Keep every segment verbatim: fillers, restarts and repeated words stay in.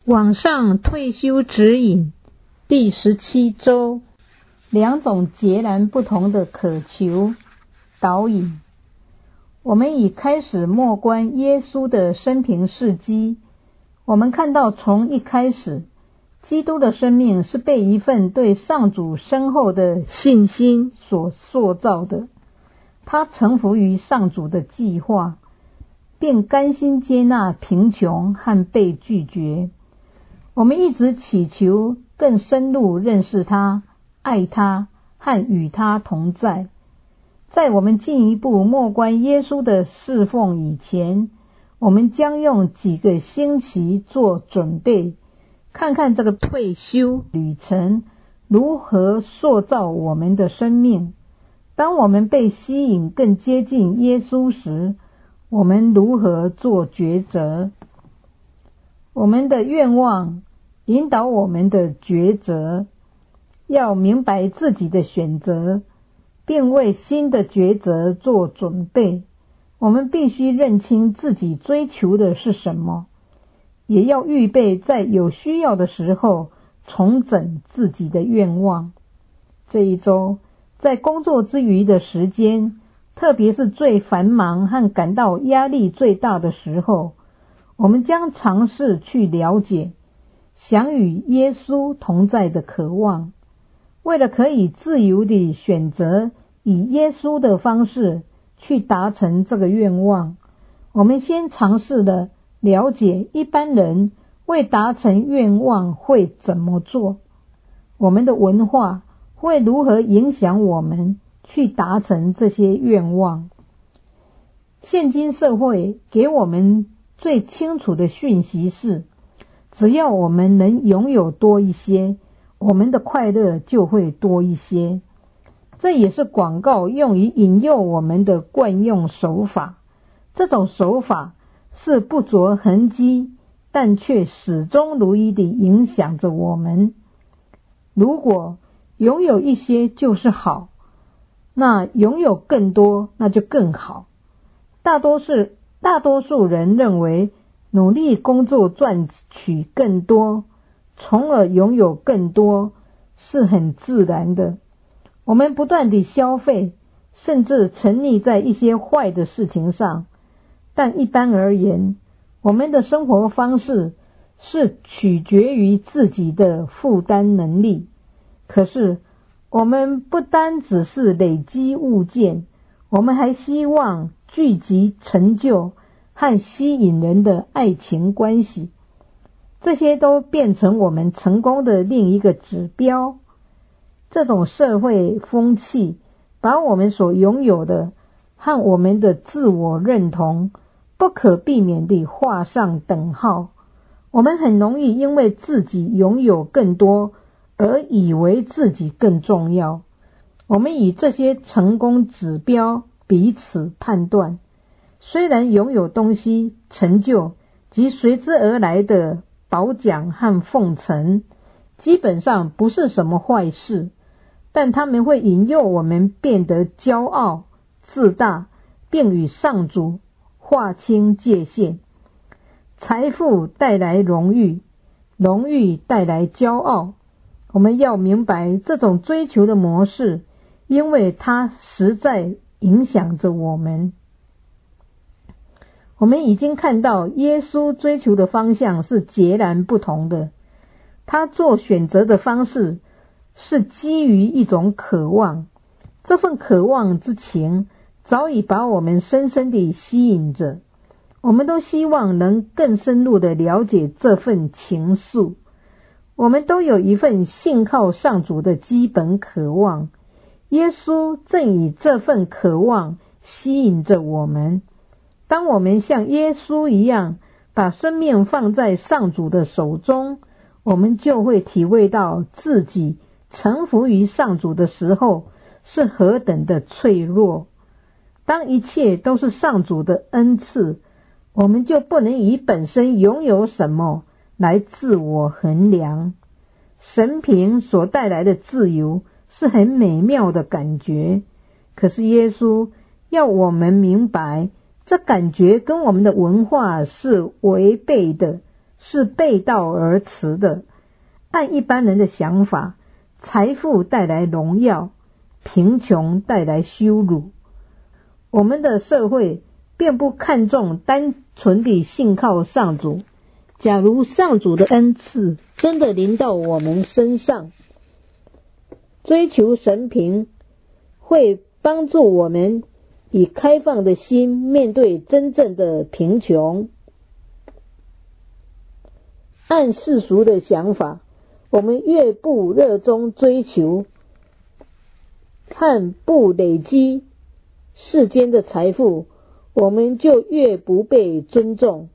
网上退休指引第十七周，两种截然不同的渴求。导引，我们已开始默观耶稣的生平事迹。我们看到从一开始，基督的生命是被一份对上主深厚的信心所塑造的。他臣服于上主的计划，并甘心接纳贫穷和被拒绝。我们一直祈求更深入认识他、爱他和与他同在。在我们进一步默观耶稣的侍奉以前，我们将用几个星期做准备，看看这个退休旅程如何塑造我们的生命。当我们被吸引更接近耶稣时，我们如何做抉择？我们的愿望引导我们的抉择，要明白自己的选择，并为新的抉择做准备。我们必须认清自己追求的是什么，也要预备在有需要的时候重整自己的愿望。这一周，在工作之余的时间，特别是最繁忙和感到压力最大的时候，我们将尝试去了解想与耶稣同在的渴望。为了可以自由地选择以耶稣的方式去达成这个愿望，我们先尝试的了解一般人为达成愿望会怎么做，我们的文化会如何影响我们去达成这些愿望。现今社会给我们最清楚的讯息是，只要我们能拥有多一些，我们的快乐就会多一些。这也是广告用于引诱我们的惯用手法。这种手法是不着痕迹，但却始终如一地影响着我们。如果拥有一些就是好，那拥有更多那就更好。大多数大多数人认为努力工作赚取更多，从而拥有更多是很自然的。我们不断地消费，甚至沉溺在一些坏的事情上，但一般而言，我们的生活方式是取决于自己的负担能力。可是我们不单只是累积物件，我们还希望聚集成就和吸引人的爱情关系，这些都变成我们成功的另一个指标。这种社会风气把我们所拥有的和我们的自我认同不可避免地画上等号。我们很容易因为自己拥有更多而以为自己更重要。我们以这些成功指标彼此判断。虽然拥有东西、成就及随之而来的褒奖和奉承基本上不是什么坏事，但他们会引诱我们变得骄傲、自大，并与上主划清界限。财富带来荣誉，荣誉带来骄傲。我们要明白这种追求的模式，因为它实在影响着我们。我们已经看到耶稣追求的方向是截然不同的。他做选择的方式是基于一种渴望，这份渴望之情早已把我们深深地吸引着。我们都希望能更深入地了解这份情愫。我们都有一份信靠上主的基本渴望。耶稣正以这份渴望吸引着我们。当我们像耶稣一样把生命放在上主的手中，我们就会体会到自己臣服于上主的时候是何等的脆弱。当一切都是上主的恩赐，我们就不能以本身拥有什么来自我衡量。神凭所带来的自由是很美妙的感觉，可是耶稣要我们明白，这感觉跟我们的文化是违背的， 是背道而驰的。按一般人的想法，财富带来荣耀，贫穷带来羞辱。我们的社会并不看重单纯地信靠上主。假如上主的恩赐真的临到我们身上，追求神平会帮助我们以开放的心面对真正的贫穷。按世俗的想法，我们越不热衷追求和不累积世间的财富，我们就越不被尊重。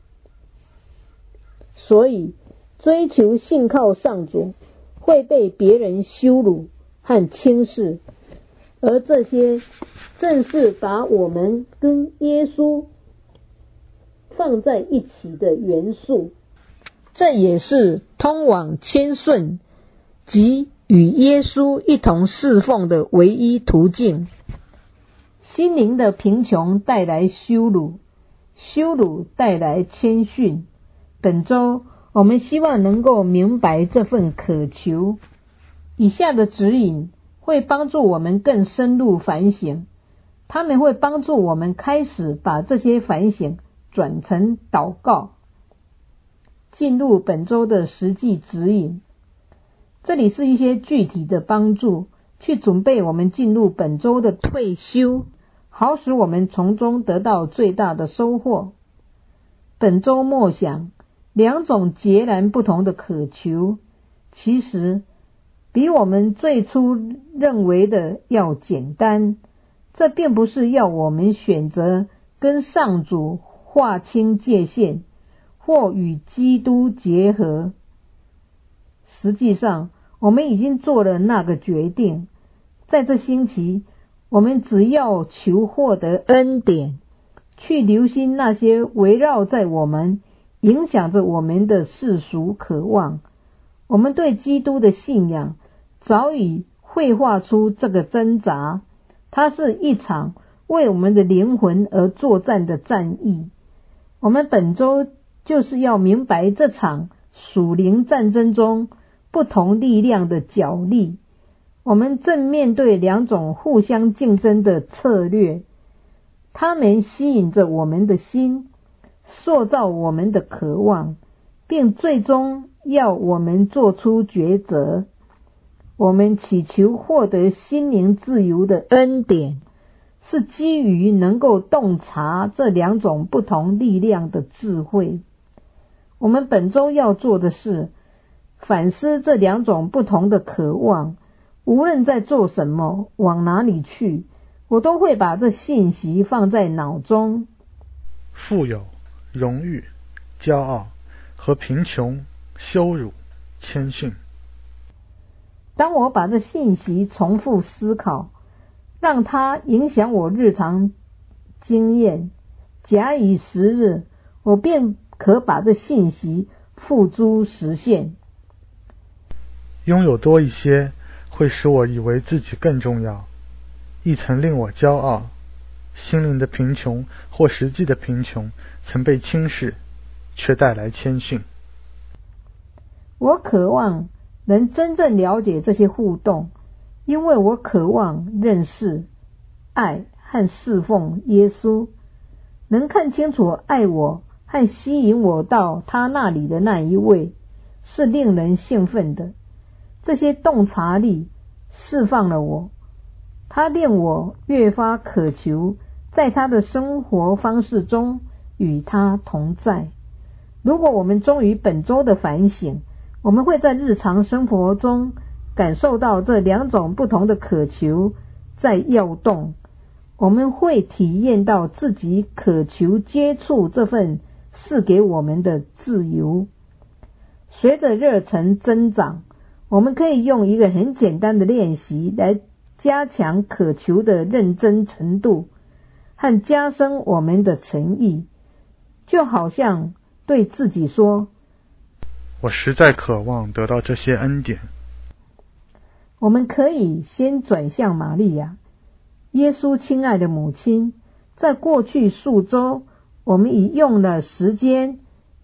所以追求信靠上主会被别人羞辱和轻视，而这些正是把我们跟耶稣放在一起的元素。这也是通往谦顺及与耶稣一同侍奉的唯一途径。心灵的贫穷带来羞辱，羞辱带来谦逊。本周我们希望能够明白这份渴求。以下的指引会帮助我们更深入反省，他们会帮助我们开始把这些反省转成祷告。进入本周的实际指引，这里是一些具体的帮助，去准备我们进入本周的退休，好使我们从中得到最大的收获。本周默想两种截然不同的渴求，其实比我们最初认为的要简单。这并不是要我们选择跟上主划清界限，或与基督结合。实际上，我们已经做了那个决定。在这星期，我们只要求获得恩典，去留心那些围绕在我们、影响着我们的世俗渴望。我们对基督的信仰早已绘画出这个挣扎，它是一场为我们的灵魂而作战的战役。我们本周就是要明白这场属灵战争中不同力量的角力。我们正面对两种互相竞争的策略，它们吸引着我们的心，塑造我们的渴望，并最终要我们做出抉择。我们祈求获得心灵自由的恩典，是基于能够洞察这两种不同力量的智慧。我们本周要做的是反思这两种不同的渴望。无论在做什么，往哪里去，我都会把这信息放在脑中。 富有、荣誉、骄傲和贫穷、羞辱、谦逊。 当我把这信息重复思考，让它影响我日常经验，假以时日，我便可把这信息付诸实现。 拥有多一些会使我以为自己更重要，亦曾令我骄傲。心灵的贫穷或实际的贫穷曾被轻视，却带来谦逊。 我渴望能真正了解这些互动，因为我渴望认识、爱和侍奉耶稣，能看清楚爱我和吸引我到他那里的那一位，是令人兴奋的。这些洞察力释放了我，它令我越发渴求在他的生活方式中与他同在。如果我们忠于本周的反省，我们会在日常生活中感受到这两种不同的渴求在跃动。我们会体验到自己渴求接触这份赐给我们的自由。随着热忱增长，我们可以用一个很简单的练习来加强渴求的认真程度和加深我们的诚意，就好像对自己说， 我实在渴望得到这些恩典。 我们可以先转向玛利亚，耶稣亲爱的母亲。在过去数周，我们已用了时间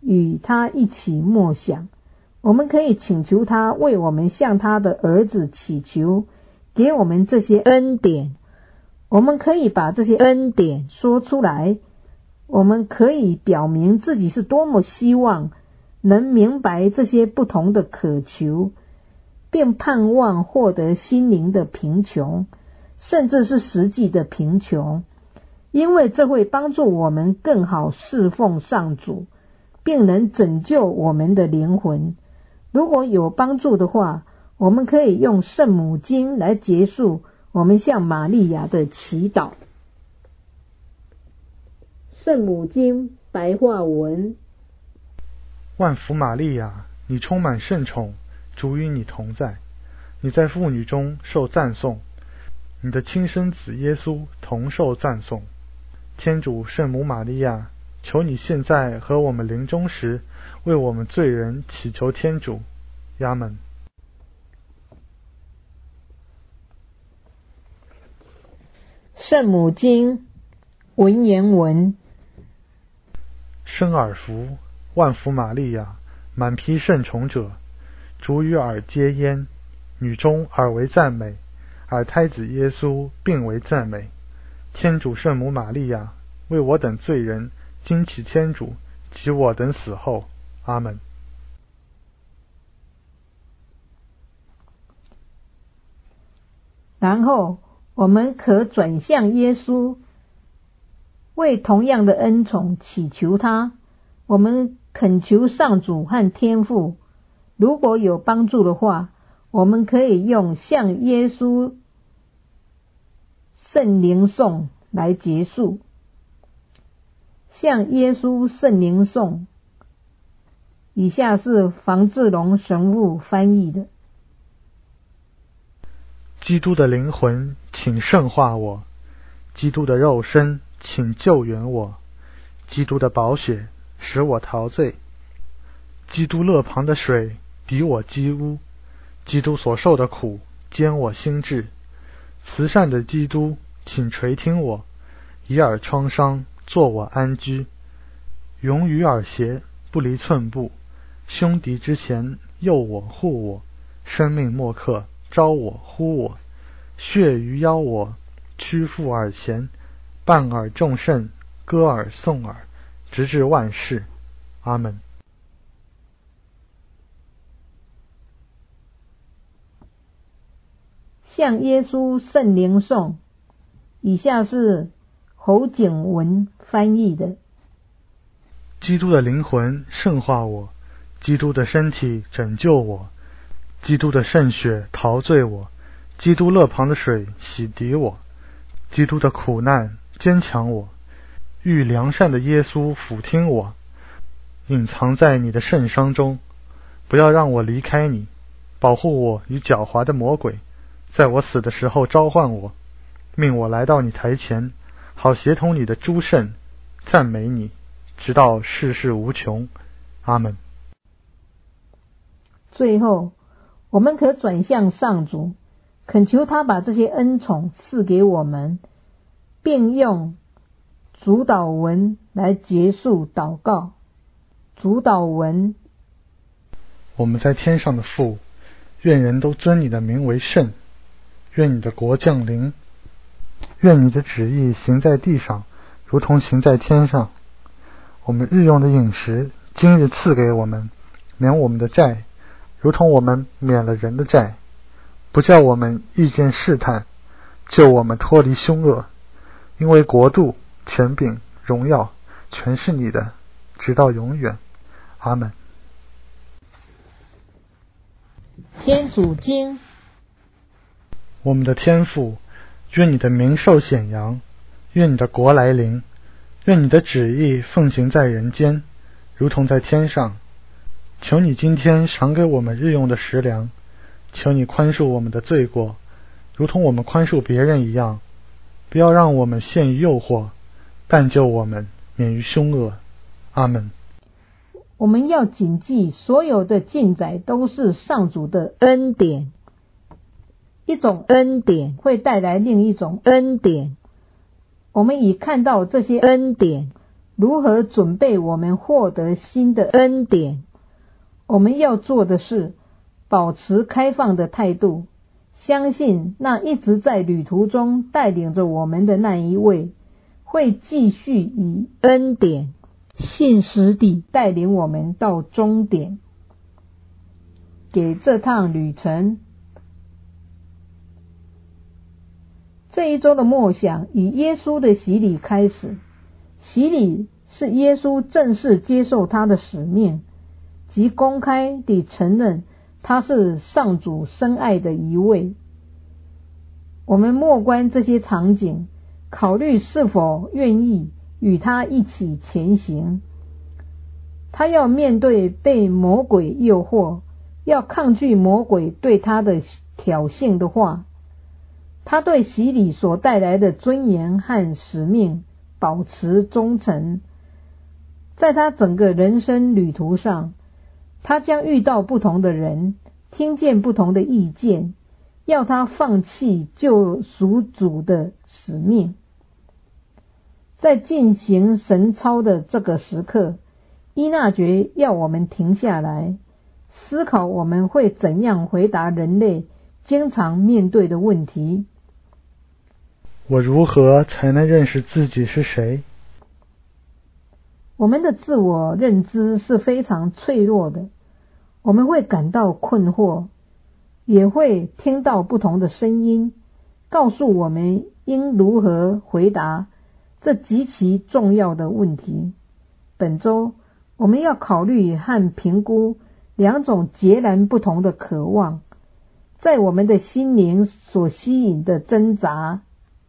与他一起默想。我们可以请求他为我们向他的儿子祈求，给我们这些恩典。我们可以把这些恩典说出来，我们可以表明自己是多么希望能明白这些不同的渴求，并盼望获得心灵的贫穷，甚至是实际的贫穷，因为这会帮助我们更好侍奉上主，并能拯救我们的灵魂。如果有帮助的话，我们可以用圣母经来结束我们向玛利亚的祈祷。圣母经白话文： 万福玛利亚，你充满圣宠，主与你同在，你在妇女中受赞颂，你的亲生子耶稣同受赞颂。天主圣母玛利亚，求你现在和我们临终时，为我们罪人祈求天主。阿们。 圣母经文言文： 生尔福，万福玛利亚，满披圣宠者，主与尔皆焉，女中尔为赞美，尔胎子耶稣并为赞美。天主圣母玛利亚，为我等罪人惊祈天主及我等死后。阿们。 然后我们可转向耶稣，为同样的恩宠祈求他。我们恳求上主和天父，如果有帮助的话，我们可以用向耶稣圣灵颂来结束。向耶稣圣灵颂，以下是房志龙神父翻译的。 基督的灵魂，请圣化我；基督的肉身，请救援我；基督的宝血，使我陶醉；基督肋旁的水，抵我积污；基督所受的苦，坚我心志。慈善的基督，请垂听我，以尔创伤，作我安居。勇于尔胁，不离寸步；凶敌之前，诱我护我；生命默刻，招我呼我。血鱼邀我，屈服尔前，伴尔众圣，歌尔颂尔，直至万世。阿们。 向耶稣圣灵颂，以下是侯景文翻译的。 基督的灵魂圣化我，基督的身体拯救我，基督的圣血陶醉我，基督肋旁的水洗涤我，基督的苦难坚强我，遇良善的耶稣俯听我，隐藏在你的圣伤中，不要让我离开你，保护我与狡猾的魔鬼，在我死的时候召唤我，命我来到你台前，好协同你的诸圣，赞美你，直到世事无穷。阿们。 最后，我们可转向上主，恳求他把这些恩宠赐给我们，并用主祷文来结束祷告。主祷文： 我们在天上的父，愿人都尊你的名为圣，愿你的国降临，愿你的旨意行在地上，如同行在天上。我们日用的饮食，今日赐给我们，免我们的债，如同我们免了人的债，不叫我们遇见试探，救我们脱离凶恶。因为国度、权柄、荣耀，全是你的，直到永远。阿们。 天主经： 我们的天父，愿你的名受显扬，愿你的国来临，愿你的旨意奉行在人间，如同在天上。求你今天赏给我们日用的食粮，求你宽恕我们的罪过，如同我们宽恕别人一样。不要让我们陷于诱惑，但救我们免于凶恶。阿们。 我们要谨记，所有的进载都是上主的恩典，一种恩典会带来另一种恩典。我们已看到这些恩典， 如何准备我们获得新的恩典。我们要做的是保持开放的态度，相信那一直在旅途中带领着我们的那一位会继续以恩典信实地带领我们到终点。给这趟旅程，这一周的默想以耶稣的洗礼开始。洗礼是耶稣正式接受他的使命，即公开地承认他是上主深爱的一位。我们默观这些场景，考虑是否愿意与他一起前行。他要面对被魔鬼诱惑，要抗拒魔鬼对他的挑衅的话。他对洗礼所带来的尊严和使命保持忠诚。在他整个人生旅途上，他将遇到不同的人，听见不同的意见，要他放弃救赎主的使命。在进行神操的这个时刻，依纳爵要我们停下来，思考我们会怎样回答人类经常面对的问题。 我如何才能认识自己是谁？ 我们的自我认知是非常脆弱的，我们会感到困惑，也会听到不同的声音，告诉我们应如何回答这极其重要的问题。本周我们要考虑和评估两种截然不同的渴望，在我们的心灵所吸引的挣扎，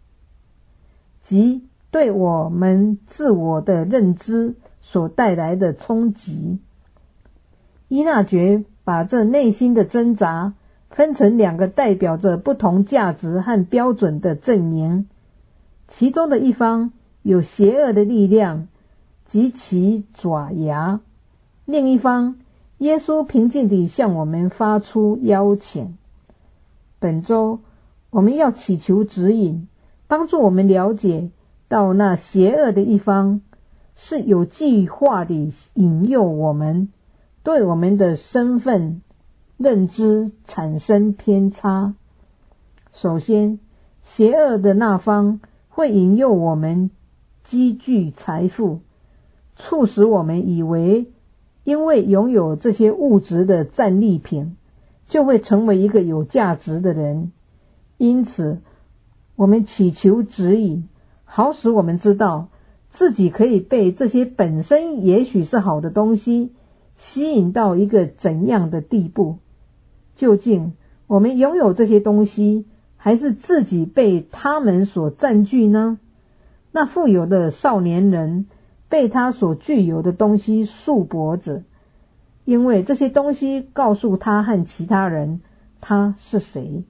即对我们自我的认知所带来的冲击。依纳爵把这内心的挣扎分成两个代表着不同价值和标准的阵营，其中的一方有邪恶的力量及其爪牙，另一方耶稣平静地向我们发出邀请。本周我们要祈求指引，帮助我们了解到那邪恶的一方是有计划地引诱我们，对我们的身份认知产生偏差。首先，邪恶的那方会引诱我们积聚财富，促使我们以为因为拥有这些物质的战利品，就会成为一个有价值的人。因此，我们祈求指引，好使我们知道自己可以被这些本身也许是好的东西吸引到一个怎样的地步。究竟我们拥有这些东西，还是自己被他们所占据呢？那富有的少年人被他所具有的东西束缚着，因为这些东西告诉他和其他人他是谁。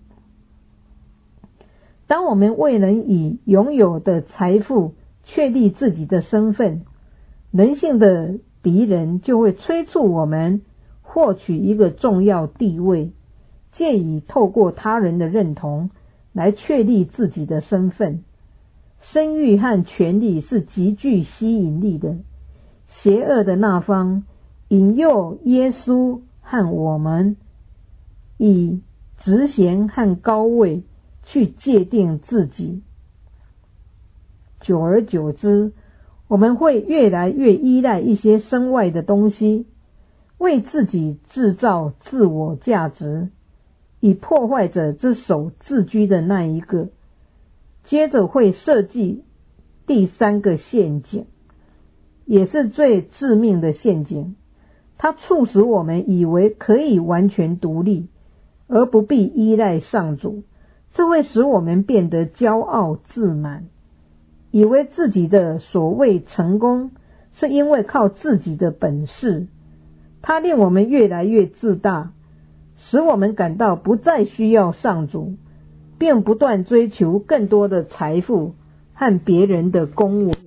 当我们未能以拥有的财富确立自己的身份，人性的敌人就会催促我们获取一个重要地位，借以透过他人的认同来确立自己的身份。声誉和权力是极具吸引力的，邪恶的那方引诱耶稣和我们以职衔和高位去界定自己。久而久之，我们会越来越依赖一些身外的东西，为自己制造自我价值，以破坏者之手自居的那一个。接着会设计第三个陷阱，也是最致命的陷阱。它促使我们以为可以完全独立，而不必依赖上主。这会使我们变得骄傲自满，以为自己的所谓成功是因为靠自己的本事。它令我们越来越自大，使我们感到不再需要上主，并不断追求更多的财富和别人的恭维。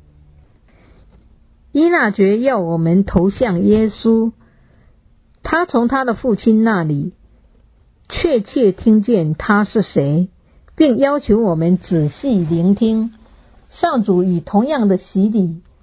依纳爵要我们投向耶稣，他从他的父亲那里确切听见他是谁，并要求我们仔细聆听。上主以同样的洗礼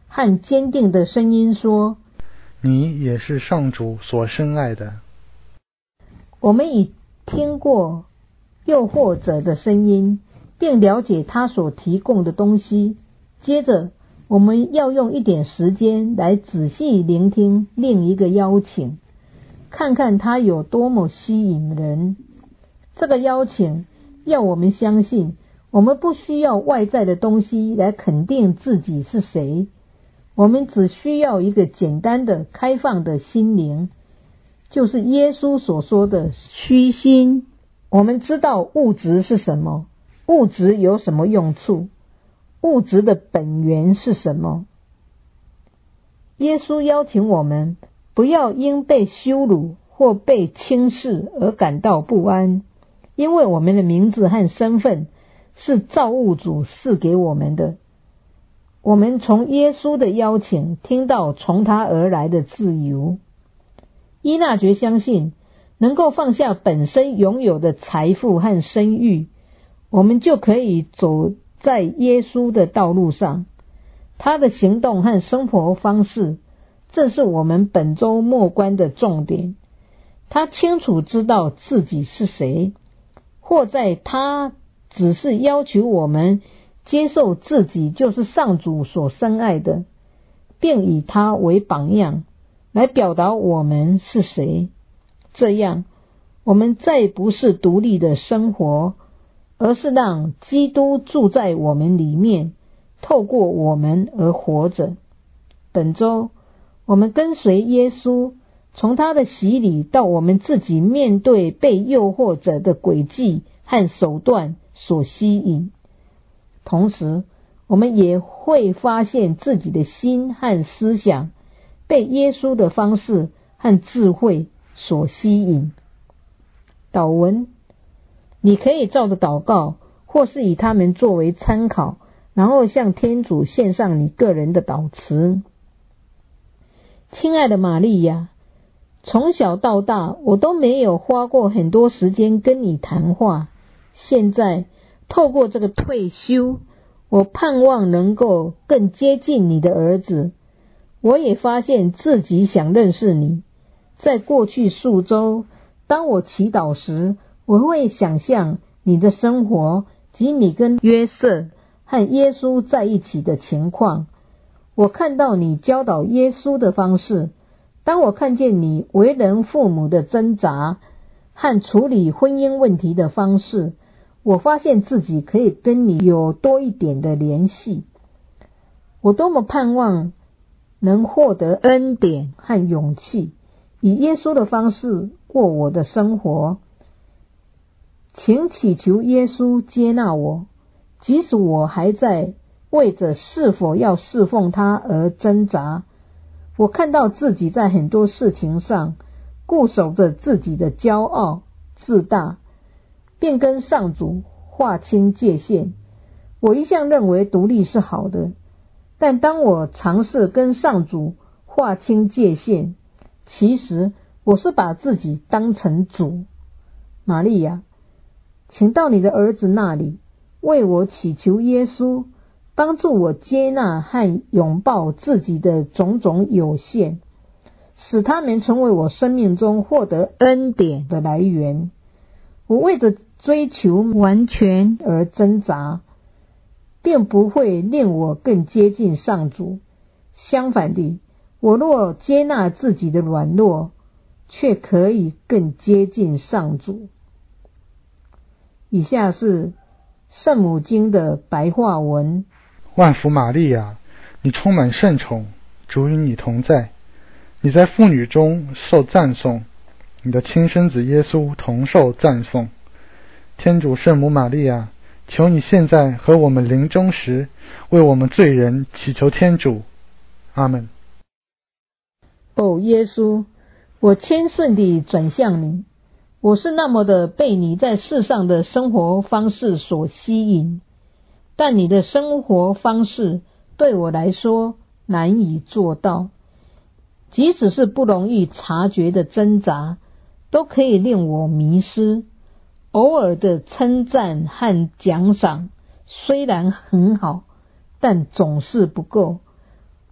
和坚定的声音说： 你也是上主所深爱的。 我们已听过诱惑者的声音，并了解他所提供的东西。接着，我们要用一点时间来仔细聆听另一个邀请，看看它有多么吸引人。这个邀请要我们相信，我们不需要外在的东西来肯定自己是谁，我们只需要一个简单的开放的心灵，就是耶稣所说的虚心。我们知道物质是什么，物质有什么用处，物质的本源是什么。耶稣邀请我们不要因被羞辱或被轻视而感到不安，因为我们的名字和身份是造物主赐给我们的。我们从耶稣的邀请听到从他而来的自由。依纳爵相信，能够放下本身拥有的财富和声誉，我们就可以走在耶稣的道路上。他的行动和生活方式正是我们本周默观的重点。他清楚知道自己是谁，或在他只是要求我们接受自己就是上主所深爱的，并以他为榜样来表达我们是谁。这样，我们再不是独立的生活，而是让基督住在我们里面，透过我们而活着。本周，我们跟随耶稣，从他的洗礼到我们自己面对被诱惑者的诡计和手段所吸引。同时，我们也会发现自己的心和思想被耶稣的方式和智慧所吸引。祷文，你可以照着祷告，或是以它们作为参考，然后向天主献上你个人的祷词。亲爱的玛利亚，从小到大，我都没有花过很多时间跟你谈话。现在，透过这个退休，我盼望能够更接近你的儿子。我也发现自己想认识你。在过去数周，当我祈祷时，我会想象你的生活及你跟约瑟和耶稣在一起的情况。我看到你教导耶稣的方式。当我看见你为人父母的挣扎和处理婚姻问题的方式，我发现自己可以跟你有多一点的联系。我多么盼望能获得恩典和勇气，以耶稣的方式过我的生活。请祈求耶稣接纳我，即使我还在为着是否要侍奉他而挣扎。我看到自己在很多事情上固守着自己的骄傲自大，并跟上主划清界限。我一向认为独立是好的，但当我尝试跟上主划清界限，其实我是把自己当成主。玛利亚，请到你的儿子那里，为我祈求耶稣，帮助我接纳和拥抱自己的种种有限，使他们成为我生命中获得恩典的来源。我为着追求完全而挣扎，并不会令我更接近上主。相反地，我若接纳自己的软弱，却可以更接近上主。以下是圣母经的白话文。 万福玛利亚，你充满圣宠，主与你同在，你在妇女中受赞颂，你的亲生子耶稣同受赞颂。天主圣母玛利亚，求你现在和我们临终时，为我们罪人祈求天主。阿们。 哦，耶稣，我谦顺地转向你，我是那么的被你在世上的生活方式所吸引，但你的生活方式对我来说难以做到，即使是不容易察觉的挣扎，都可以令我迷失。偶尔的称赞和奖赏虽然很好，但总是不够。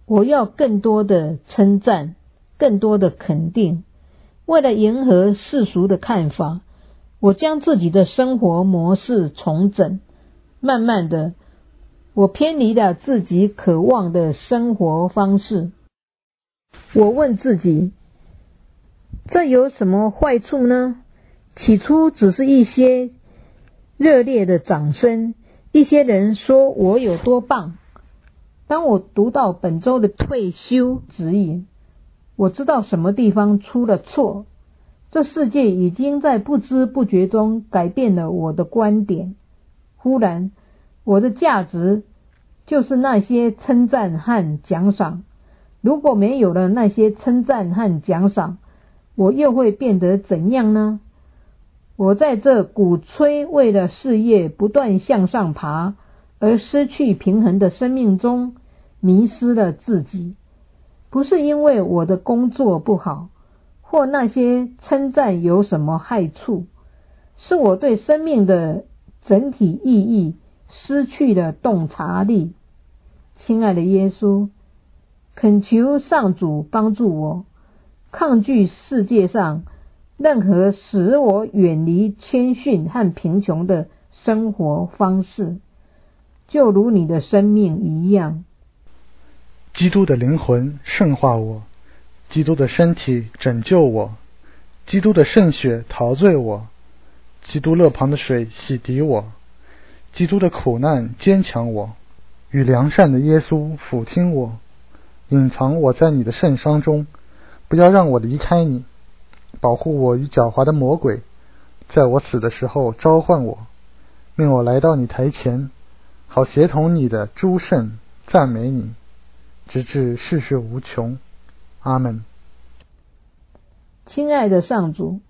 我要更多的称赞，更多的肯定。为了迎合世俗的看法，我将自己的生活模式重整。慢慢的，我偏离了自己渴望的生活方式。我问自己，这有什么坏处呢？起初只是一些热烈的掌声，一些人说我有多棒。当我读到本周的退休指引，我知道什么地方出了错。这世界已经在不知不觉中改变了我的观点。忽然，我的价值就是那些称赞和奖赏。如果没有了那些称赞和奖赏，我又会变得怎样呢？我在这鼓吹为了事业不断向上爬而失去平衡的生命中，迷失了自己。不是因为我的工作不好，或那些称赞有什么害处，是我对生命的整体意义失去了洞察力。亲爱的耶稣，恳求上主帮助我，抗拒世界上任何使我远离谦逊和贫穷的生活方式，就如你的生命一样。 基督的灵魂圣化我，基督的身体拯救我，基督的圣血陶醉我，基督肋旁的水洗涤我，基督的苦难坚强我，与良善的耶稣俯听我，隐藏我在你的圣伤中，不要让我离开你，保护我与狡猾的魔鬼，在我死的时候召唤我，命我来到你台前，好协同你的诸圣赞美你，直至世事无穷。阿们。 亲爱的上主，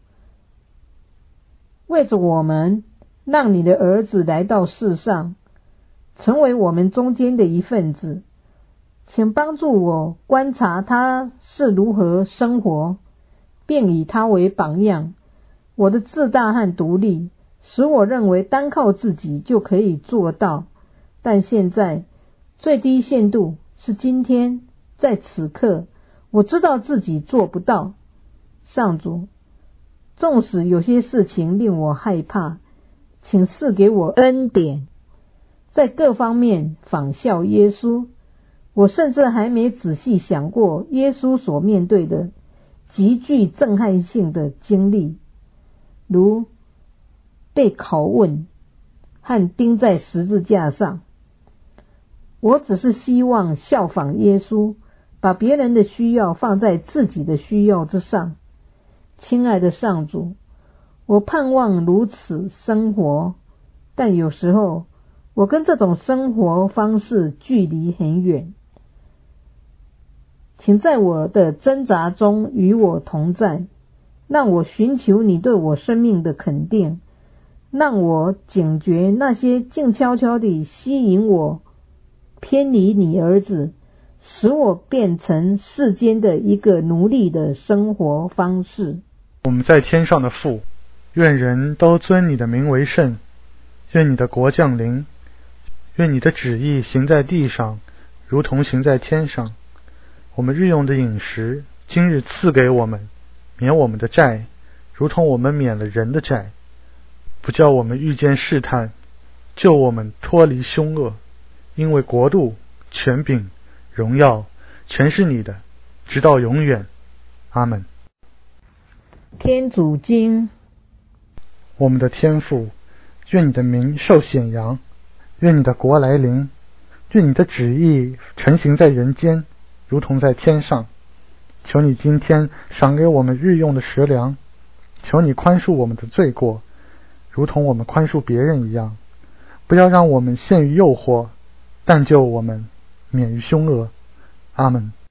为着我们，让你的儿子来到世上，成为我们中间的一份子，请帮助我观察他是如何生活，并以他为榜样。我的自大和独立使我认为单靠自己就可以做到，但现在最低限度是今天，在此刻，我知道自己做不到。上主，纵使有些事情令我害怕，请赐给我恩典，在各方面仿效耶稣。我甚至还没仔细想过耶稣所面对的极具震撼性的经历，如被拷问和钉在十字架上。我只是希望效仿耶稣，把别人的需要放在自己的需要之上。亲爱的上主，我盼望如此生活，但有时候我跟这种生活方式距离很远。请在我的挣扎中与我同在，让我寻求你对我生命的肯定，让我警觉那些静悄悄地吸引我偏离你儿子，使我变成世间的一个奴隶的生活方式。 我们在天上的父，愿人都尊你的名为圣，愿你的国降临，愿你的旨意行在地上，如同行在天上。我们日用的饮食，今日赐给我们，免我们的债，如同我们免了人的债，不叫我们遇见试探，救我们脱离凶恶。因为国度、权柄、荣耀，全是你的，直到永远。阿们。 天主经。 我们的天父，愿你的名受显扬，愿你的国来临，愿你的旨意成行在人间，如同在天上。求你今天赏给我们日用的食粮，求你宽恕我们的罪过，如同我们宽恕别人一样。不要让我们陷于诱惑，但救我们免于凶恶。阿们。